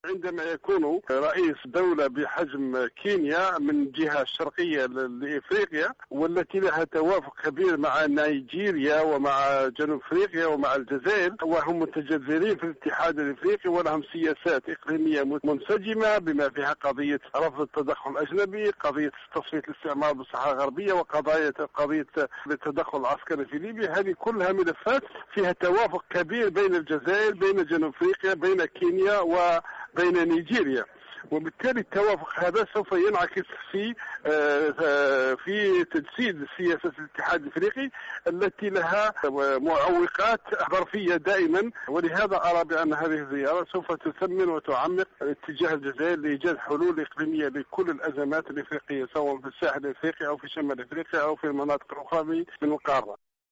عندما يكون رئيس دولة بحجم كينيا من جهة الشرقية لإفريقيا، والتي لها توافق كبير مع نيجيريا ومع جنوب أفريقيا ومع الجزائر، وهم متجذرين في الاتحاد الإفريقي ولهم سياسات إقليمية منسجمة بما فيها قضية رفض التدخل الأجنبي، قضية تصفية الاستعمار بالصحراء الغربية، وقضية التدخل العسكري في ليبيا. هذه كلها ملفات فيها توافق كبير بين الجزائر، بين جنوب أفريقيا، بين كينيا وبين نيجيريا. وبالتالي التوافق هذا سوف ينعكس في تجسيد سياسة الاتحاد الافريقي التي لها معوقات ظرفية دائما. ولهذا ارى بان هذه الزيارة سوف تثمن وتعمق اتجاه الجزائر لايجاد حلول اقليمية لكل الازمات الافريقية، سواء في الساحل الافريقي او في شمال افريقيا او في المناطق الاخرى من القارة.